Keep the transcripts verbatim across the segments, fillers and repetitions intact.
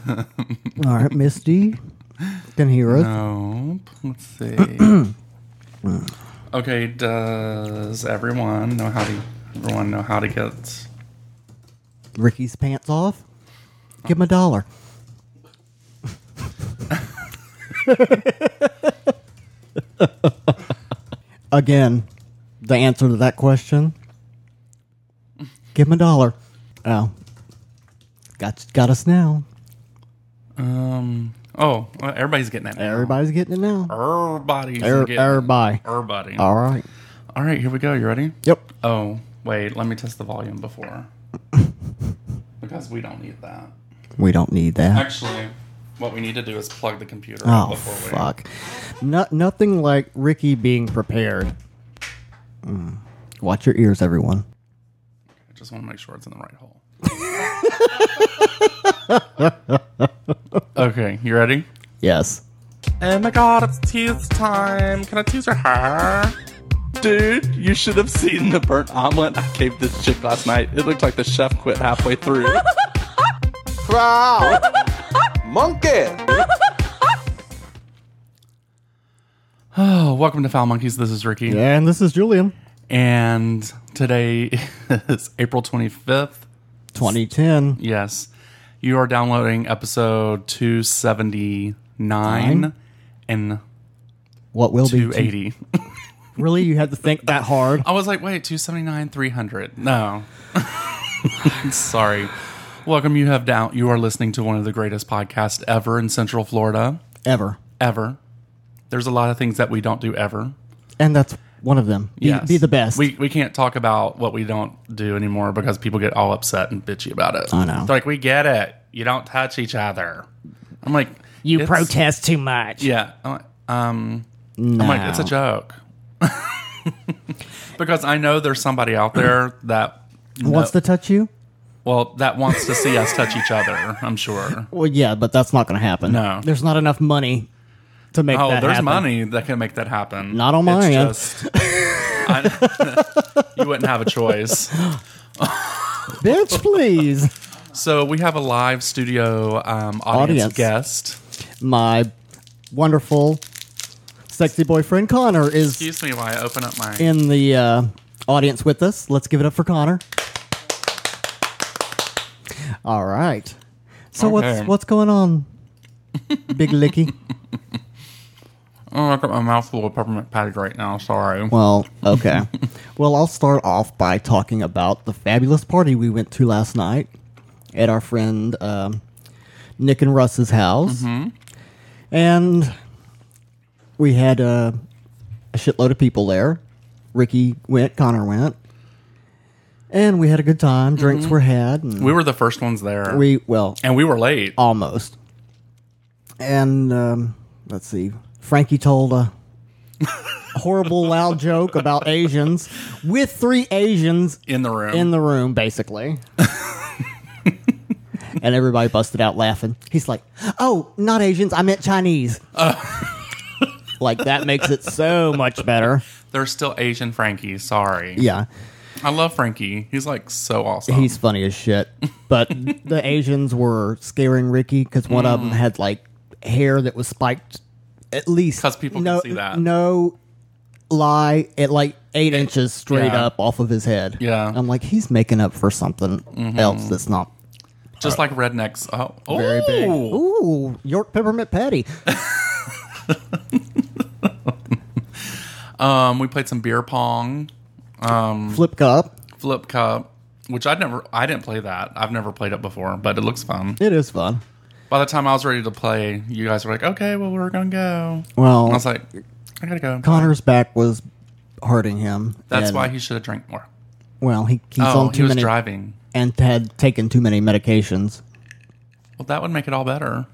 All right, Misty can hear us. Nope. Let's see. Okay, does everyone know how to everyone know how to get Ricky's pants off? Give him a dollar. Again, the answer to that question, give him a dollar. Oh, got got us now. um oh well, everybody's getting it now. Everybody's getting it now. Everybody's Er- getting everybody. it. Everybody. All right. All right, here we go. You ready? Yep. Oh, wait, let me test the volume before. Because we don't need that. We don't need that. Actually, what we need to do is plug the computer Oh, before we... fuck. No, nothing like Ricky being prepared. Mm. Watch your ears, everyone. I just want to make sure it's in the right hole. Okay, you ready? Yes. Oh my god, it's tease time. Can I tease your hair? Dude, you should have seen the burnt omelet I gave this chick last night. It looked like the chef quit halfway through. Proud monkey. Oh, welcome to Foul Monkeys. This is Ricky. And this is Julian. And today is April twenty-fifth. twenty ten. Yes. You are downloading episode two seventy-nine Nine? and What will two be? eighty. Really? You had to think that hard? I was like, wait, two seventy-nine, three hundred. No. Sorry. Welcome. You have down. You are listening to one of the greatest podcasts ever in Central Florida. Ever. Ever. There's a lot of things that we don't do ever. And that's one of them. Be, Yes. be the best. We we can't talk about what we don't do anymore because people get all upset and bitchy about it. I know. They're like, we get it. You don't touch each other. I'm like, you it's- protest too much. Yeah. I'm like, um, No. I'm like, it's a joke. Because I know there's somebody out there that Wants no- to touch you? well, that wants to see us touch each other, I'm sure. Well, yeah, but that's not going to happen. No. There's not enough money to make Oh, that there's happen. money that can make that happen. Not on my It's end. just- I- you wouldn't have a choice. Bitch, please. So we have a live studio um, audience, Audience. guest. My wonderful, sexy boyfriend Connor is Excuse me while I open up my... in the uh, audience with us. Let's give it up for Connor. All right. So Okay. what's what's going on, Big Licky? Oh, I got my mouth full of peppermint patty right now. Sorry. Well, okay. Well, I'll start off by talking about the fabulous party we went to last night at our friend um, Nick and Russ's house. Mm-hmm. And we had uh, a shitload of people there. Ricky went, Connor went. And we had a good time. Drinks were had. And We were the first ones there. we, well, and we were late. almost. And um, let's see. Frankie told a horrible loud joke about Asians with three Asians In the room. in the room, basically. And everybody busted out laughing. He's like, "Oh, not Asians. I meant Chinese." Like, that makes it so much better. There's still Asian Frankie. Sorry. Yeah, I love Frankie. He's like so awesome. he's funny as shit. But the Asians were scaring Ricky because one of them had like hair that was spiked at least 'Cause people can no, see that. No lie, at like eight inches straight yeah. up off of his head. Yeah. I'm like, he's making up for something else that's not Just like rednecks. Oh, oh. very big. Ooh, York peppermint patty. Um, we played some beer pong, Flip cup. flip cup, which I'd never, I didn't play that. I've never played it before, but it looks fun. It is fun. By the time I was ready to play, you guys were like, okay, well, we're going to go. Well, And I was like, I got to go. Connor's back was hurting him. That's and- why he should have drank more. Well, he, he's Oh, on he too was many driving. and had taken too many medications. Well, that would make it all better.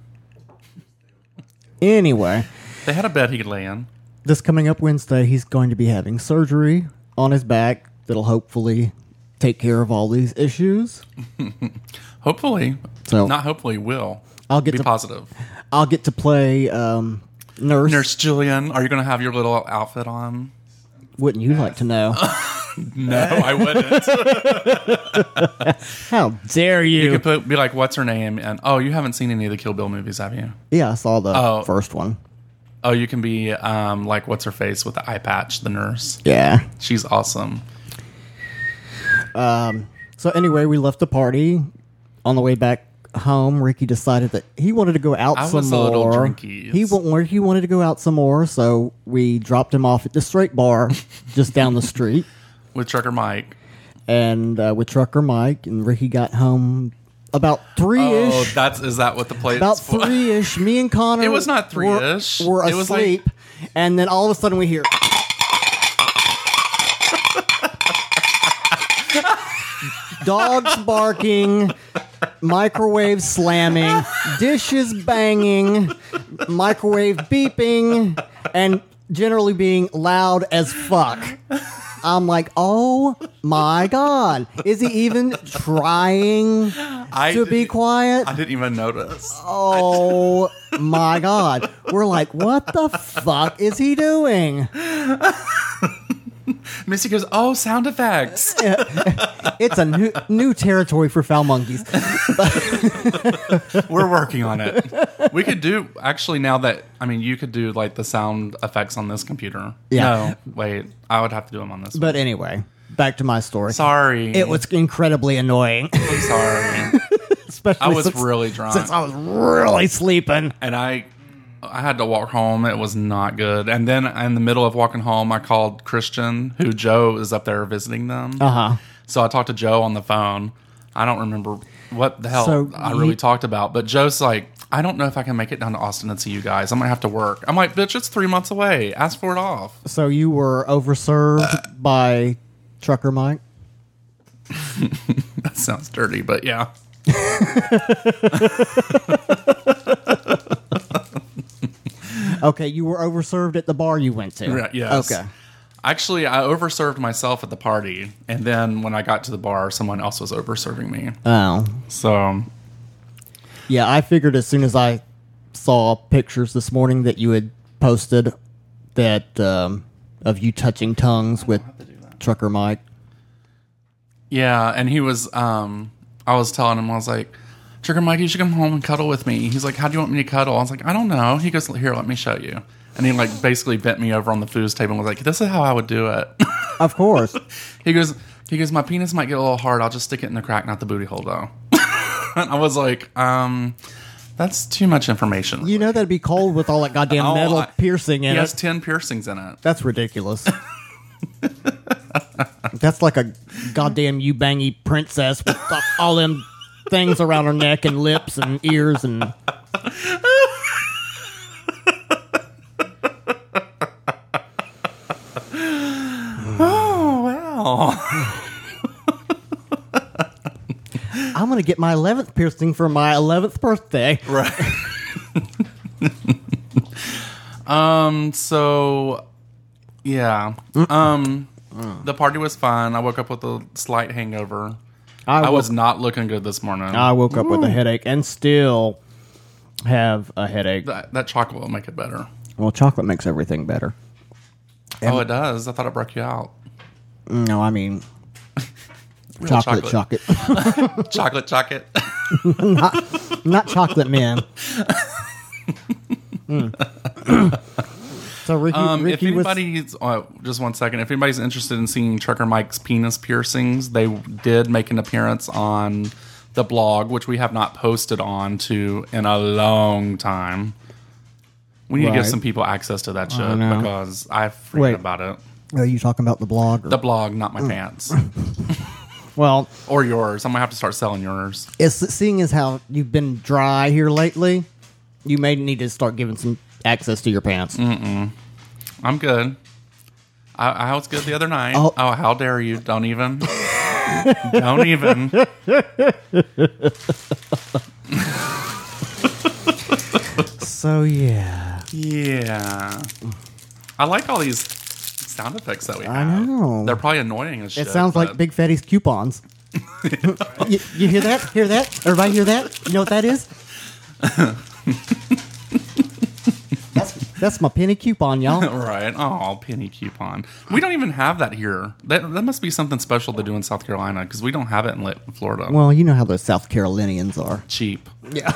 Anyway, They had a bed he could lay in. this coming up Wednesday, he's going to be having surgery on his back that'll hopefully take care of all these issues. Hopefully. So- Not hopefully, will. I'll get Be to positive. I'll get to play um, nurse. Nurse Julian, are you going to have your little outfit on? Wouldn't you like to know? No, I wouldn't. How dare you? You could put, be like, what's her name? And, oh, you haven't seen any of the Kill Bill movies, have you? Yeah, I saw the Oh. first one. Oh, you can be um, like, what's her face with the eye patch, the nurse. Yeah. She's awesome. Um. So anyway, we left the party. On the way back home, Ricky decided that he wanted to go out I some was a more. little drinky. He wa- he wanted to go out some more, so we dropped him off at the straight bar just down the street. With Trucker Mike. And uh, with Trucker Mike, and Ricky got home about three-ish. Oh, that's is that what the plate about is for? three-ish. Me and Connor. It was not were- three-ish. Were, It was like- asleep, and then all of a sudden we hear. Dogs barking, microwave slamming, dishes banging, microwave beeping, and generally being loud as fuck. I'm like, oh my God. Is he even trying I to be didn't- quiet? I didn't even notice. Oh my God. We're like, what the fuck is he doing? Missy goes, oh, sound effects. It's a new new territory for foul monkeys. We're working on it. We could do, actually, now that, I mean, you could do like the sound effects on this computer. Yeah. No, wait, I would have to do them on this But anyway, back to my story. one. Sorry. It was incredibly annoying. I'm sorry. Especially I was since, really drunk. since I was really sleeping. And I I had to walk home. It was not good. And then in the middle of walking home, I called Christian, who Joe is up there visiting them. Uh-huh. So I talked to Joe on the phone. I don't remember what the hell So I you- really talked about. But Joe's like, I don't know if I can make it down to Austin and see you guys. I'm going to have to work. I'm like, bitch, it's three months away. Ask for it off. So you were overserved by Trucker Mike? That sounds dirty, but yeah. Okay, you were overserved at the bar you went to. Right, yes. Okay. Actually, I overserved myself at the party. And then when I got to the bar, someone else was overserving me. Oh. So Yeah, I figured as soon as I saw pictures this morning that you had posted that um, of you touching tongues with Trucker Mike. yeah, and he was, um, I was telling him, I was like, Trigger Mike, you should come home and cuddle with me. He's like, how do you want me to cuddle? I was like, I don't know. He goes, here, let me show you. And he like basically bent me over on the foos table and was like, this is how I would do it. Of course. he goes, he goes, my penis might get a little hard. I'll just stick it in the crack, not the booty hole though. And I was like, um, that's too much information. You know that'd be cold with all that goddamn Oh, metal I- piercing in He it. has ten piercings in it. That's ridiculous. That's like a goddamn you bangy princess with all them things around her neck and lips and ears and. Oh, wow. I'm gonna get my eleventh piercing for my eleventh birthday. Right. um, so, yeah. Um, the party was fun. I woke up with a slight hangover. I, woke- was not looking good this morning. I woke up with a headache and still have a headache. that, that chocolate will make it better. Well, chocolate makes everything better. Oh, it does? I thought it broke you out. No, I mean Real chocolate, chocolate, chocolate, chocolate. not chocolate man. Mm. So Ricky, Um, if Ricky was. anybody's, uh, just one second, if anybody's interested in seeing Trucker Mike's penis piercings, they did make an appearance on the blog, which we have not posted on to in a long time. We need to give Right. some people access to that shit know. because I forget Wait. about it. Are you talking about the blog? Or? The blog, not my pants. Well, Or yours. I'm going to have to start selling yours. it's seeing as how you've been dry here lately, you may need to start giving some access to your pants. I'm good. I, I was good the other night. Oh. Oh, how dare you? Don't even. Don't even. So yeah, Yeah. I like all these sound effects that we have. I know. They're probably annoying as shit. it sounds like but- Big Fatty's coupons. you, you hear that? Hear that? Everybody hear that? You know what that is? that's That's my penny coupon, y'all. Right. Oh, penny coupon. We don't even have that here. That that must be something special to do in South Carolina because we don't have it in Li- Florida. Well, you know how those South Carolinians are. Cheap. Yeah.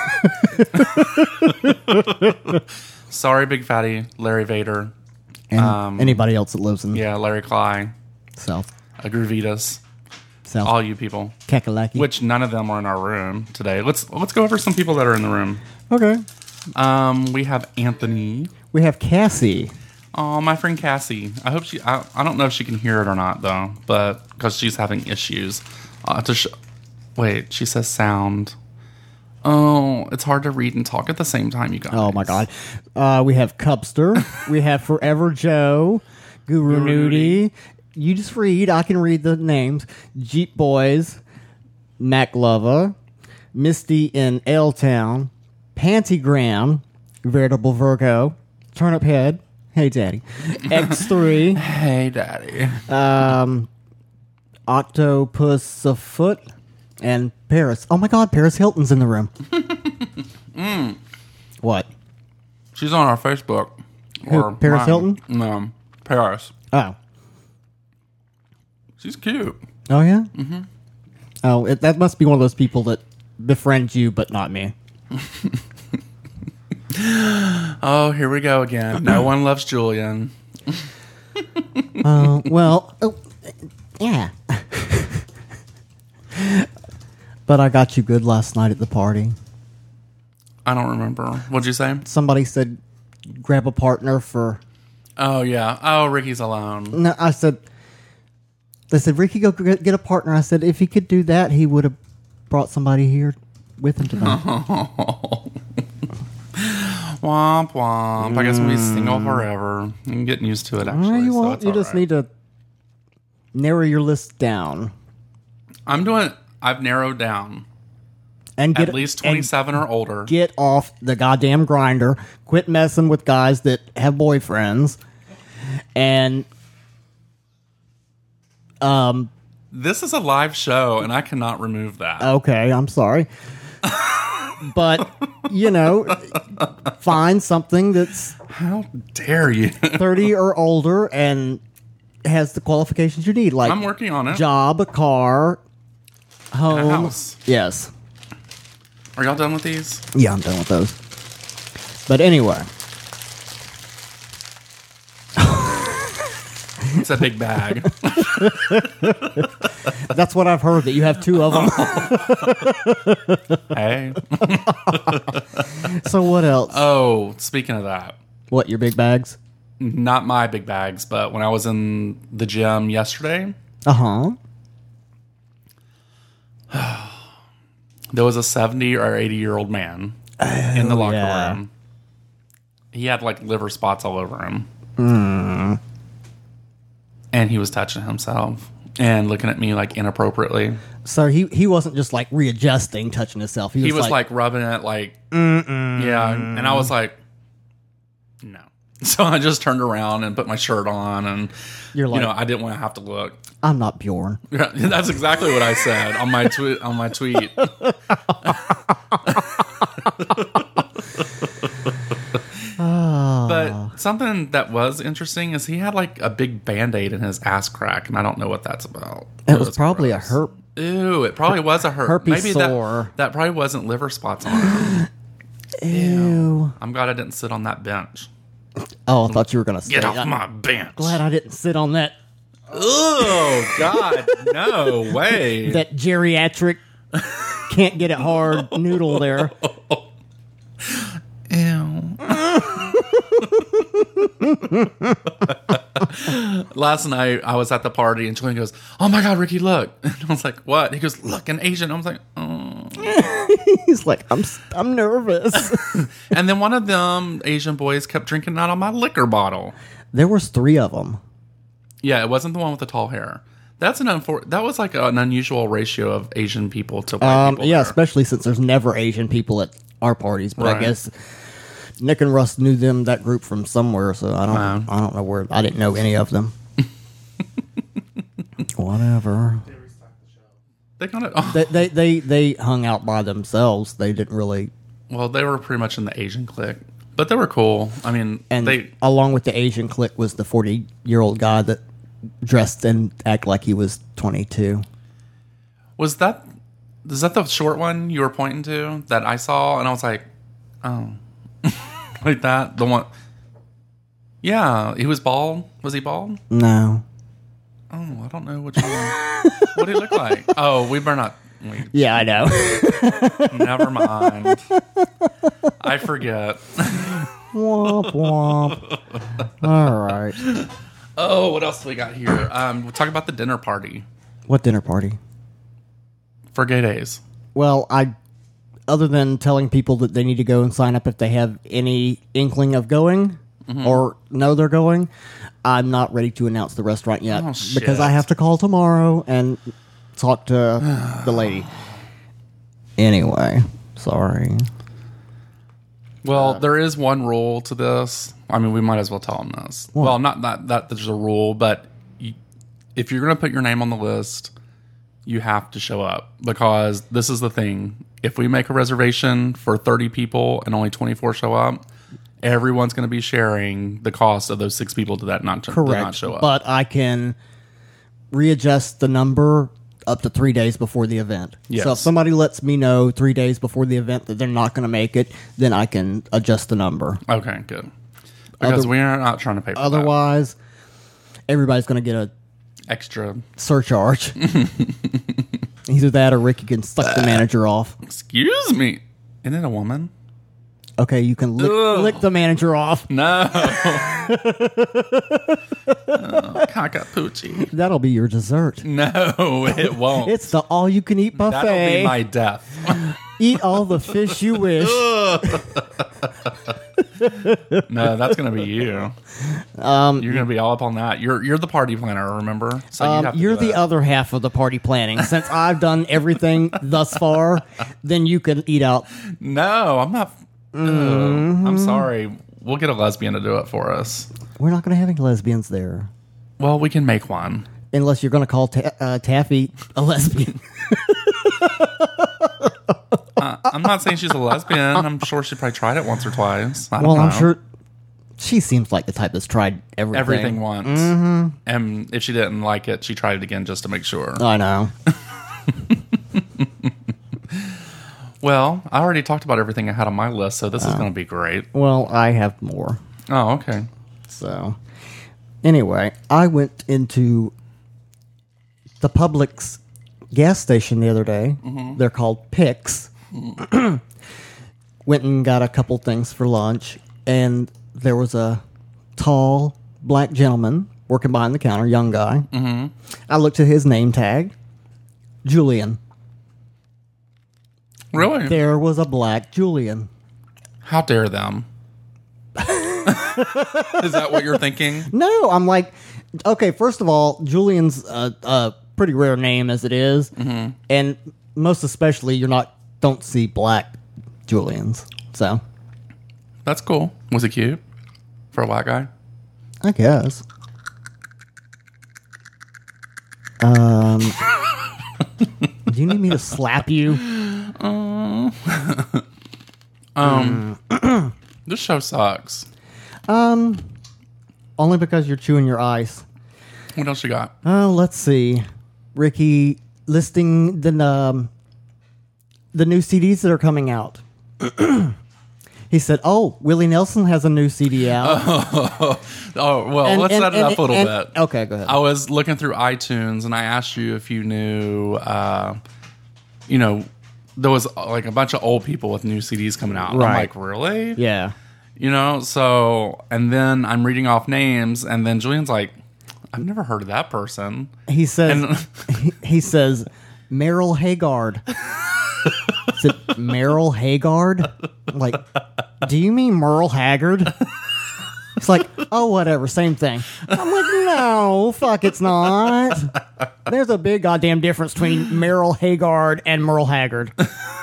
Sorry, Big Fatty, Larry Vader. And Um, anybody else that lives in Yeah, Larry Cly, South Agruvitas, South all you people. Kakalaki. Which none of them are in our room today. Let's let's go over some people that are in the room. Okay. Um, we have Anthony. We have Cassie. Oh, my friend Cassie. I hope she. I, I don't know if she can hear it or not though, but because she's having issues. I'll have to sh- wait, she says sound. Oh, it's hard to read and talk at the same time, you guys. Oh my God. Uh, we have Cubster. We have Forever Joe. Guru Guru Nudie. You just read. I can read the names. Jeep Boys. Mac Lova. Misty in L Town. Pantygram. Veritable Virgo. Turnip Head. Hey, Daddy. X three. Hey, Daddy. um, Octopus Afoot. And Paris. Oh my God, Paris Hilton's in the room. mm. What? She's on our Facebook. Who, Paris mine. Hilton? No, Paris. Oh. She's cute. Oh, yeah? Mm-hmm. Oh, it, that must be one of those people that befriend you, but not me. Oh, here we go again. No one loves Julian. Oh, uh, well, oh, yeah. But I got you good last night at the party. I don't remember. What'd you say? Somebody said, grab a partner for... Oh, yeah. Oh, Ricky's alone. No, I said... They said, Ricky, go get get a partner. I said, if he could do that, he would have brought somebody here with him tonight. Womp womp. I guess we'll be single forever. I'm getting used to it, actually. No, you so won't. it's You all just right. need to narrow your list down. I'm doing... I've narrowed down. And get At least twenty-seven or older. Get off the goddamn grinder. Quit messing with guys that have boyfriends. And... Um... This is a live show, and I cannot remove that. Okay, I'm sorry. But, you know, find something that's How dare you? thirty or older and has the qualifications you need. Like I'm working on it. job, a car, home. A house. Yes. Are y'all done with these? Yeah, I'm done with those. But anyway. It's a big bag. That's what I've heard, that you have two of them. Hey. So what else? Oh, speaking of that. What, your big bags? Not my big bags, but when I was in the gym yesterday, Uh-huh. there was a seventy or eighty year old man in the locker yeah. room. He had like liver spots all over him. Mm. And he was touching himself and looking at me like inappropriately. So he he wasn't just like readjusting, touching himself. He was, He was like, like, rubbing it like, Mm-mm. yeah. And I was like, no. So I just turned around and put my shirt on, and You're like, you know, I didn't want to have to look. I'm not Bjorn. Yeah, that's exactly what I said on my tweet. On my tweet. But something that was interesting is he had like a big Band-Aid in his ass crack, and I don't know what that's about. It was probably gross. a herp. Ew, it probably was a herp. herpes Maybe sore. That, that probably wasn't liver spots on him. Ew. I'm glad I didn't sit on that bench. Oh, I thought you were going to say Get off that. my bench. Glad I didn't sit on that Oh, God, no way. that geriatric can't get it hard noodle there. Ew. Last night I was at the party and Julian goes, "Oh my God, Ricky, look!" And I was like, "What?" He goes, "Look, an Asian." I was like, "Oh." He's like, I'm I'm nervous. And then one of them Asian boys kept drinking out of my liquor bottle. There was three of them. Yeah, it wasn't the one with the tall hair. That's an unfor- That was like an unusual ratio of Asian people to white Um, people. yeah, there. especially since there's never Asian people at our parties. But Right. I guess Nick and Russ knew them that group from somewhere, so I don't Wow. I don't know where. I didn't know any of them. Whatever. They kind of. Oh, They, they they they hung out by themselves. They didn't really. well, they were pretty much in the Asian clique. But they were cool. I mean, And they along with the Asian clique was the forty-year-old guy that dressed and acted like he was twenty-two. was that. Is that the short one you were pointing to that I saw? And I was like, oh, like that. The one. Yeah, he was bald. Was he bald? No. Oh, I don't know which one. What did he look like? Oh, we better not. We, Yeah, I know. never mind. I forget. Womp womp. All right. Oh, what else do we got here? Um, we'll talk about the dinner party What dinner party? for Gay Days. Well, I, other than telling people that they need to go and sign up if they have any inkling of going Mm-hmm. or know they're going, I'm not ready to announce the restaurant yet Oh, shit. because I have to call tomorrow and talk to the lady. Anyway, sorry. Well, there is one rule to this. I mean, we might as well tell them this. What? Well, not that, that there's a rule, but you, if you're going to put your name on the list, you have to show up because this is the thing. If we make a reservation for thirty people and only twenty-four show up, everyone's going to be sharing the cost of those six people to that not, to, to Correct. not show up. But I can readjust the number up to three days before the event. Yes. So if somebody lets me know three days before the event that they're not going to make it, then I can adjust the number. Okay, good. Because Other- we're not trying to pay for Otherwise, everybody's going to get a that. Extra. surcharge. Either that or Ricky can suck the manager off. Excuse me. Isn't it a woman? Okay, you can lick, Ugh. lick the manager off. No. oh, Cockapoochie. That'll be your dessert. No, it won't. It's the all-you-can-eat That'll be buffet. my death. Eat all the fish you wish. No, that's gonna be you. Um, You're gonna be all up on that. You're you're the party planner, remember? So Um, have to you're do the that. other half of the party planning. Since I've done everything thus far, then you can eat out. No, I'm not. Ugh, Mm-hmm. I'm sorry. We'll get a lesbian to do it for us. We're not going to have any lesbians there. Well, we can make one. Unless you're going to call ta- uh, Taffy a lesbian. Uh, I'm not saying she's a lesbian. I'm sure she probably tried it once or twice. I don't Well, know. I'm sure she seems like the type that's tried everything. everything once. Mm-hmm. And if she didn't like it, she tried it again just to make sure. I know. Well, I already talked about everything I had on my list, so Oh. this is going to be great. Well, I have more. Oh, okay. So, anyway, I went into the Publix gas station the other day. Mm-hmm. They're called Picks. Went and got a couple things for lunch, and there was a tall black gentleman working behind the counter, young guy. Mm-hmm. I looked at his name tag, Julian. Really? There was a black Julian. How dare them? Is that what you're thinking? No, I'm like, okay, first of all, Julian's a, a pretty rare name as it is, Mm-hmm. and most especially, you're not don't see black Julians. So, That's cool. Was he cute for a black guy? I guess. Um, do you need me to slap you? This show sucks. Um, only because you're chewing your ice. What else you got? Uh, let's see. Ricky listing the um, the new C Ds that are coming out. He said, "Oh, Willie Nelson has a new C D out." Oh, well, And- let's and- set it and- up a little and- bit. Okay, go ahead. I was looking through iTunes and I asked you if you knew, uh, you know, there was uh, like a bunch of old people with new C Ds coming out. And I'm Right. like, really? Yeah. You know, so, and then I'm reading off names and then Julian's like, I've never heard of that person. He says, And- he, he says, Meryl Haggard. Is it Meryl Haggard? Like, do you mean Merle Haggard? It's like, oh, whatever, same thing. I'm like, no, fuck, it's not. There's a big goddamn difference between Meryl Haggard and Merle Haggard.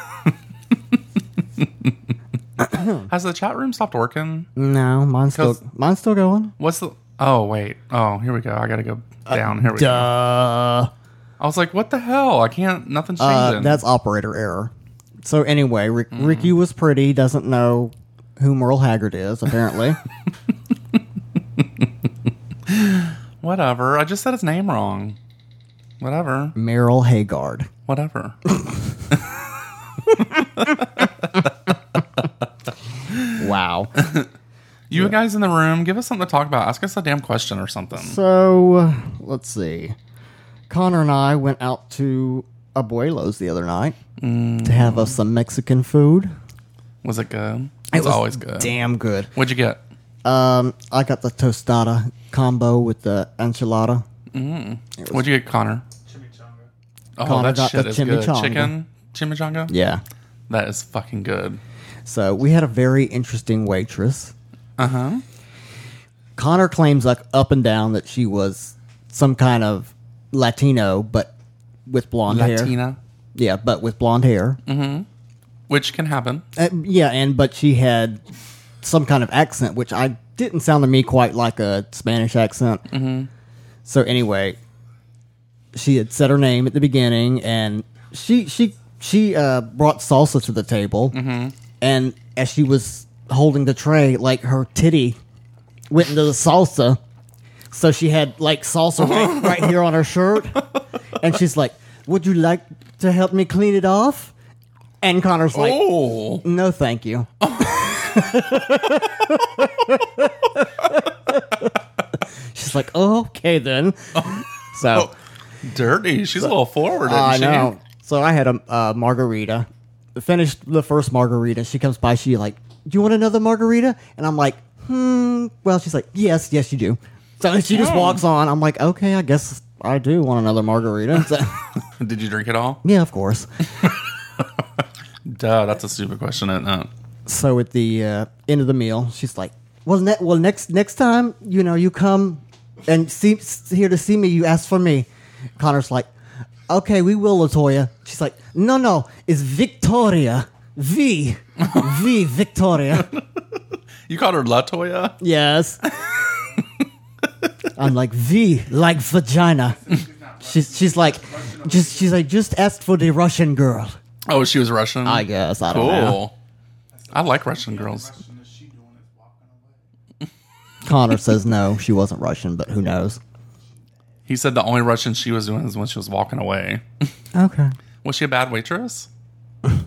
Has the chat room stopped working? No, mine's still, 'Cause- mine's still going. What's the, oh, wait. Oh, here we go. I got to go down. Here we go. Duh. I was like, what the hell? I can't, nothing's Uh, changing. that's operator error. So anyway, Rick, Ricky was pretty, doesn't know who Merle Haggard is, apparently. Whatever. I just said his name wrong. Whatever. Merle Haggard. Whatever. Wow. You guys in the room, give us something to talk about. Ask us a damn question or something. So, uh, let's see. Connor and I went out to Abuelo's the other night Mm. to have us some Mexican food. Was it good? It It's was always good. Damn good. What'd you get? Um, I got the tostada combo with the enchilada. What'd you get, Connor? Oh, Connor that got shit the is good. chimichanga. Chicken chimichanga? Yeah. That is fucking good. So we had a very interesting waitress. Uh-huh. Connor claims like up and down that she was some kind of Latino, but with blonde hair. Latina. Yeah, but with blonde hair. Which can happen. Uh, yeah, and but she had some kind of accent, which I didn't sound to me quite like a Spanish accent. Mm-hmm. So anyway, she had said her name at the beginning, and she she she uh, brought salsa to the table, mm-hmm. and as she was holding the tray, like her titty went into the salsa, so she had like salsa right, right here on her shirt, and she's like, "Would you like to help me clean it off?" And Connor's like, Oh. "No, thank you." She's like, oh, "Okay then." So Dirty. She's a little forward, isn't I she? know. So I had a uh, margarita. Finished the first margarita. She comes by. She like, "Do you want another margarita?" And I'm like, "Hmm." Well, she's like, "Yes, yes, you do." So she just Oh. walks on. I'm like, "Okay, I guess I do want another margarita." So, Did you drink it all? yeah, of course. Duh, that's a stupid question, isn't it? So at the uh, end of the meal, she's like, "Well, ne- well, next next time, you know, you come and see s- here to see me, you ask for me." Connor's like, "Okay, we will, Latoya." She's like, "No, no, it's Victoria, V, V, Victoria." You called her Latoya? Yes. I'm like, V, like vagina. She's she's like, just she's like, "Just ask for the Russian girl." Oh, she was Russian? I guess I don't Cool. know. I like Russian girls. Connor says no, she wasn't Russian, but who knows? He said the only Russian she was doing is when she was walking away. Okay. Was she a bad waitress? Oh,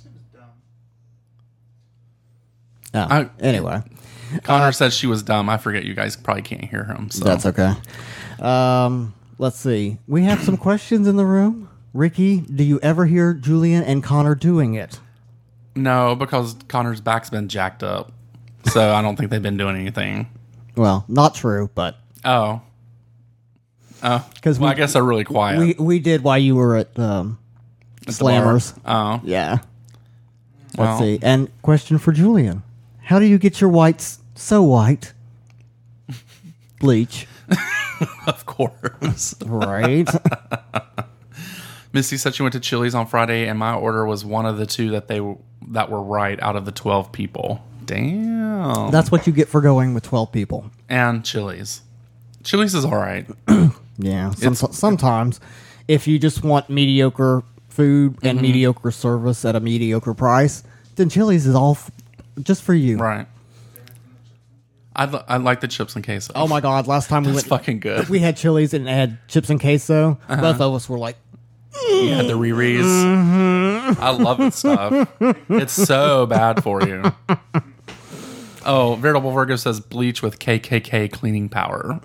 I- anyway, Connor said she was dumb. I forget. You guys probably can't hear him. So. that's okay. Um, let's see. We have some questions in the room. Ricky, do you ever hear Julian and Connor doing it? No, because Connor's back's been jacked up. So I don't think they've been doing anything. Well, not true, but Oh. Oh. 'Cause well, we- I guess they're really quiet. we we did while you were at um, At the bar. Slammers. Oh. Yeah. Well. Let's see. And question for Julian: how do you get your whites so white? Bleach, Of course. right? Misty said she went to Chili's on Friday, and my order was one of the two that they w- that were right out of the twelve people. Damn. That's what you get for going with twelve people. And Chili's. Chili's is all right. Yeah. Some, It's- sometimes, if you just want mediocre food and Mm-hmm. mediocre service at a mediocre price, then Chili's is all f- just for you. Right. I li- I like the chips and queso. Oh my God! Last time we It's went, fucking good. we had Chili's and it had chips and queso. Uh-huh. Both of us were like, You had the Riri's. Mm-hmm. I love that stuff. It's so bad for you. Oh, Veritable Virgo says bleach with K K K cleaning power.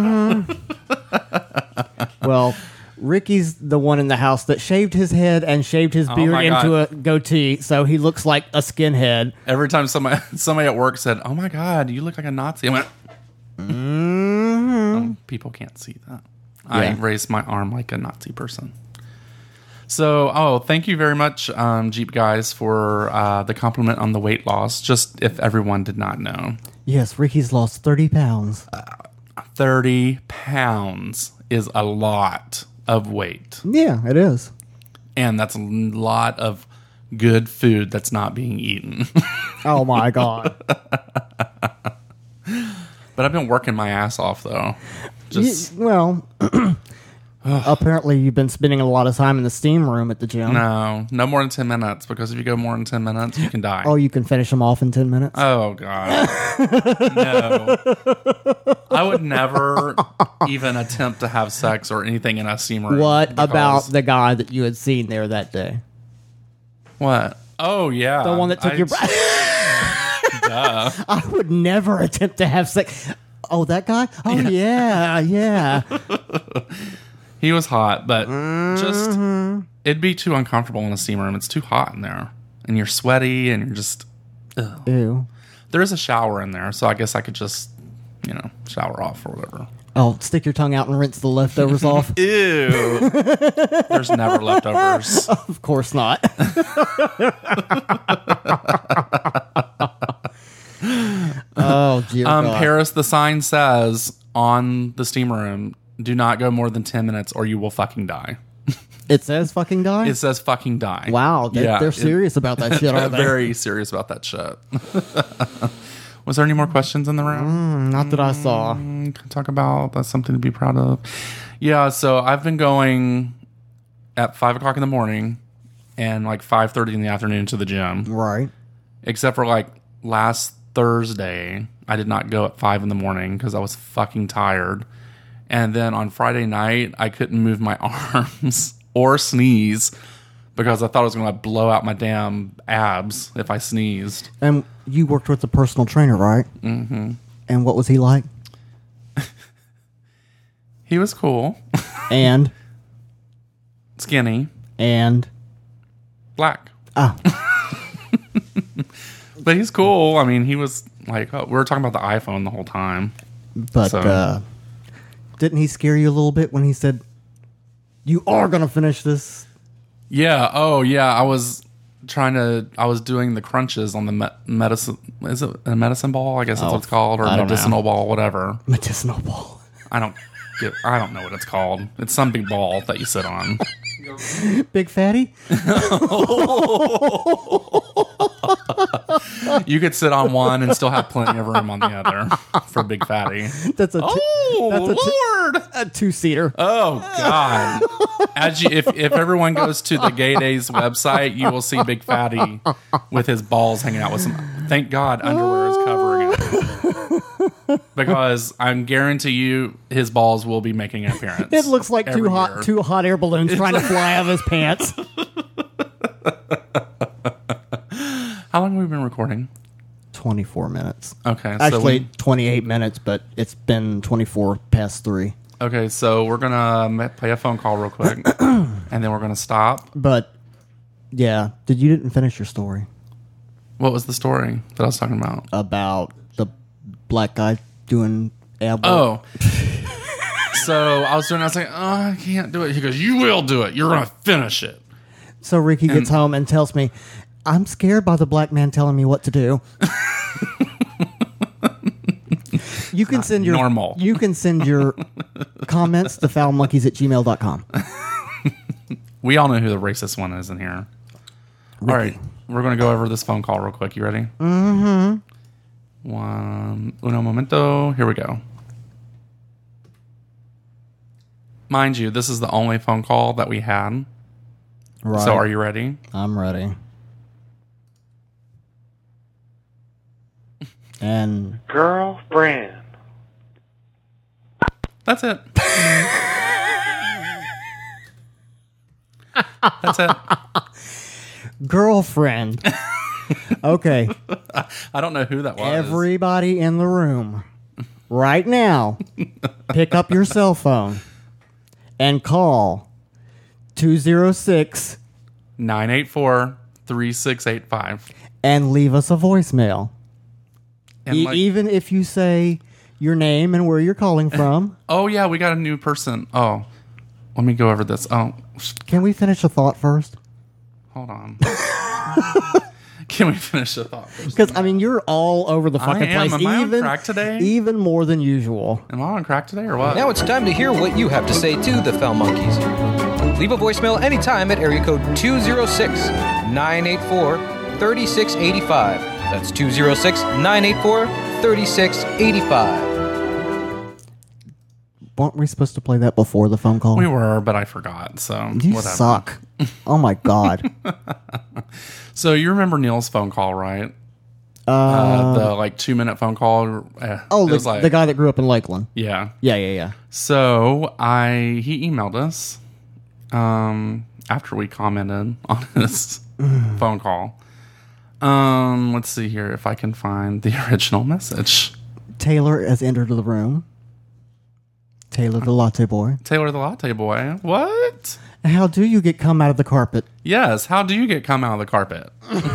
well, Ricky's the one in the house that shaved his head and shaved his beard Oh my into God. a goatee, so he looks like a skinhead. Every time somebody somebody at work said, "Oh my God, you look like a Nazi," I went, "Oh, people can't see that." I Yeah. raised my arm like a Nazi person. So, oh, thank you very much, um, Jeep guys, for uh, the compliment on the weight loss. Just if everyone did not know, Yes, Ricky's lost thirty pounds. thirty pounds is a lot of weight. Yeah, it is. And that's a lot of good food that's not being eaten. Oh my God. But I've been working my ass off, though. Just Y- well, Apparently, you've been spending a lot of time in the steam room at the gym. No, no more than ten minutes, because if you go more than ten minutes, you can die. Oh, you can finish them off in ten minutes? Oh, God. No. I would never even attempt to have sex or anything in a steam room. What because- about the guy that you had seen there that day? What? Oh, yeah. The one that took I- your breath? Duh. I would never attempt to have sex. Oh, that guy? Oh, yeah, yeah. He was hot, but just, Mm-hmm. it'd be too uncomfortable in a steam room. It's too hot in there. And you're sweaty and you're just, ugh. Ew. There is a shower in there, so I guess I could just, you know, shower off or whatever. Oh, stick your tongue out and rinse the leftovers off? Ew. There's never leftovers. Of course not. Oh, dear Um, God. Paris, the sign says on the steam room, do not go more than ten minutes or you will fucking die. It says fucking die? It says fucking die. Wow, they, Yeah, they're it- serious about that shit, aren't they? Very serious about that shit. Was there any more questions in the room? Not that I saw. Mm, can talk about that's something to be proud of. Yeah, so I've been going at five o'clock in the morning and like five thirty in the afternoon to the gym. Right. Except for like last Thursday, I did not go at five in the morning because I was fucking tired. And then on Friday night, I couldn't move my arms or sneeze because I thought I was going to blow out my damn abs if I sneezed. And you worked with a personal trainer, right? Mm-hmm. And what was he like? He was cool, And, skinny, and, black. ah, But he's cool. I mean, he was like, oh, we were talking about the iPhone the whole time. but So- uh, didn't he scare you a little bit when he said, you are going to finish this? Yeah. Oh, yeah. I was trying to, I was doing the crunches on the me- medicine. Is it a medicine ball? I guess that's Oh, what it's called. Or I don't medicinal ball, whatever. Medicinal ball. I don't get, I don't know what it's called. It's some big ball that you sit on. Big fatty? You could sit on one and still have plenty of room on the other for big fatty. That's a, two, Oh, that's a, two, Lord. a two-seater. Oh God! As you, if if everyone goes to the Gay Days website, you will see Big Fatty with his balls hanging out with some. Thank God, underwear is covering it because I guarantee you his balls will be making an appearance. It looks like two every hot year. two hot air balloons trying to fly out of his pants. How long have we been recording? twenty-four minutes. Okay, so Actually, we, twenty-eight minutes, but it's been twenty-four past three. okay, so we're gonna ma- play a phone call real quick, and then we're gonna stop. But, yeah, did you didn't finish your story What was the story that I was talking about? about the black guy doing ab work? Oh. So I was doing, I was like, oh, I can't do it. He goes, you will do it. You're going to finish it. So Ricky gets home and tells me, I'm scared by the black man telling me what to do. You can send your normal. You can send your comments to foulmonkeys at gmail dot com. We all know who the racist one is in here. All right. We're going to go over this phone call real quick. You ready? Mm-hmm. One, uno momento. Here we go. Mind you, this is the only phone call that we had. Right. So are you ready? I'm ready. And Girlfriend. That's it. That's it. girlfriend. Okay. I don't know who that was. Everybody in the room right now, pick up your cell phone and call two oh six nine eight four, three six eight five. and leave us a voicemail. And E- like, even if you say your name and where you're calling from. oh, yeah, we got a new person. Oh, let me go over this. Oh, sh- Can we finish the thought first? hold on. Can we finish the thought first? Because, I mean, you're all over the fucking am. place. Am I on even, crack today? Even more than usual. Am I on crack today or what? Now it's time to hear what you have to say to the Foul Monkeys. Leave a voicemail anytime at area code two oh six, nine eight four, three six eight five. That's two oh six, nine eight four, three six eight five. weren't we supposed to play that before the phone call? We were, but I forgot. So You whatever. suck. Oh my god. So you remember Neil's phone call, right? Uh, the like two minute phone call. Eh, Oh, it the, was like, the guy that grew up in Lakeland. yeah. Yeah, yeah, yeah. So I he emailed us um, after we commented on his phone call. Um, let's see here if I can find the original message. Taylor has entered the room. Taylor the latte boy. Taylor the Latte Boy. What? How do you get cum out of the carpet? Yes. How do you get cum out of the carpet?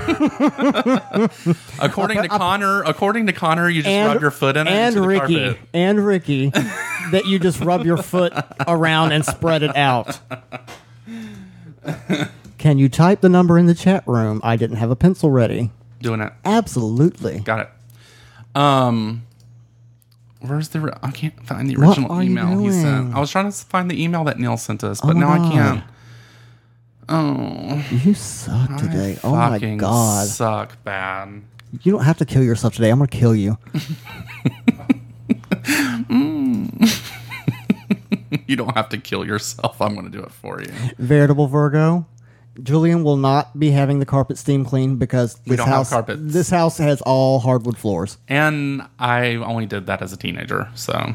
according to Connor, according to Connor, you just And- rub your foot in it and into the Ricky carpet. and Ricky that you just rub your foot around and spread it out. Can you type the number in the chat room? I didn't have a pencil ready. Doing it. Absolutely. Got it. Um, where's the? Re- I can't find the What original are you email he sent. doing? I was trying to find the email that Neil sent us, but Oh now I my can't. Oh, You suck today. I Oh my fucking god. suck bad. You don't have to kill yourself today. I'm going to kill you. You don't have to kill yourself. I'm going to do it for you. Veritable Virgo. Julian will not be having the carpet steam cleaned because this We don't have house carpets. this house has all hardwood floors. And I only did that as a teenager. So,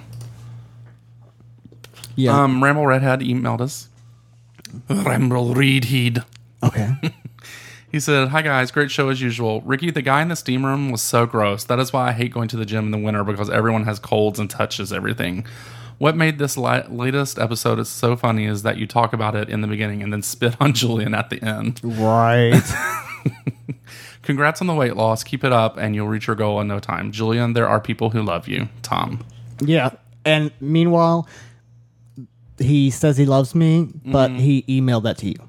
Yeah. um, Ramble Redhead emailed us. Ramble Redhead. Okay. He said, "Hi guys, great show as usual. Ricky, the guy in the steam room was so gross. That is why I hate going to the gym in the winter because everyone has colds and touches everything. What made this la- latest episode so funny is that you talk about it in the beginning and then spit on Julian at the end. Right. Congrats on the weight loss. Keep it up and you'll reach your goal in no time. Julian, there are people who love you. Tom." Yeah. And meanwhile, he says he loves me, but Mm-hmm. he emailed that to you.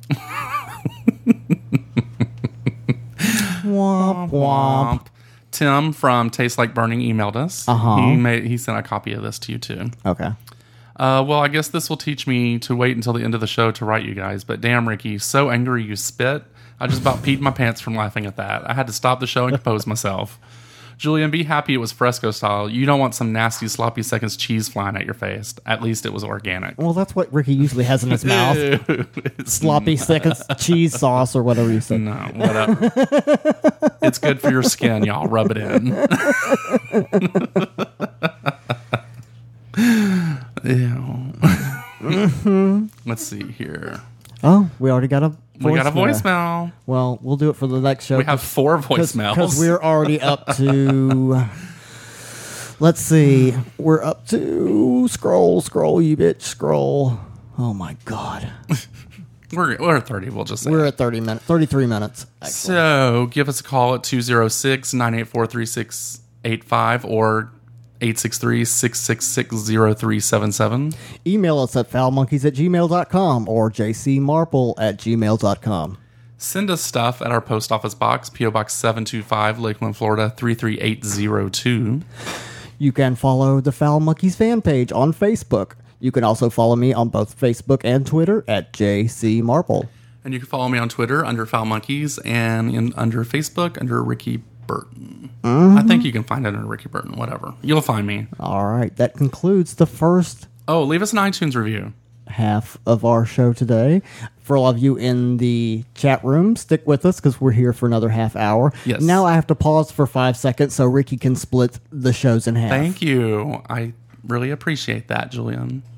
Womp womp. Tim from Taste Like Burning emailed us. Uh-huh. He made he sent a copy of this to you too. Okay. Uh, well, I guess this will teach me to wait until the end of the show to write you guys. But damn, Ricky, so angry you spit. I just about peed my pants from laughing at that. I had to stop the show and compose myself. Julian, be happy it was fresco style. You don't want some nasty sloppy seconds cheese flying at your face. At least it was organic. Well, that's what Ricky usually has in his mouth. It's Sloppy seconds cheese sauce or whatever you said. No, whatever. It's good for your skin, y'all. Rub it in. Ew. Mm-hmm. Let's see here. Oh, we already got a voicemail. We got a voicemail. Well, we'll do it for the next show. We have four voicemails. Because we're already up to... Let's see. We're up to... Scroll, scroll, you bitch, scroll. Oh, my God. We're, we're at thirty, we'll just say. We're at thirty minutes, thirty-three minutes. Actually. So give us a call at two oh six, nine eight four, three six eight five or eight six three, six six six, zero three seven seven. Email us at foulmonkeys at gmail dot com or jcmarple at gmail dot com. Send us stuff at our post office box, P O Box seven two five, Lakeland, Florida, three three eight zero two. You can follow the Foul Monkeys fan page on Facebook. You can also follow me on both Facebook and Twitter at jcmarple. And you can follow me on Twitter under Foul Monkeys and in, under Facebook under Ricky Burton. Mm-hmm. I think you can find it under Ricky Burton, whatever. You'll find me. All right, that concludes the first Oh, leave us an iTunes review. half of our show today. For all of you in the chat room, stick with us because we're here for another half hour. Yes. Now I have to pause for five seconds so Ricky can split the shows in half. Thank you. I really appreciate that, Julian.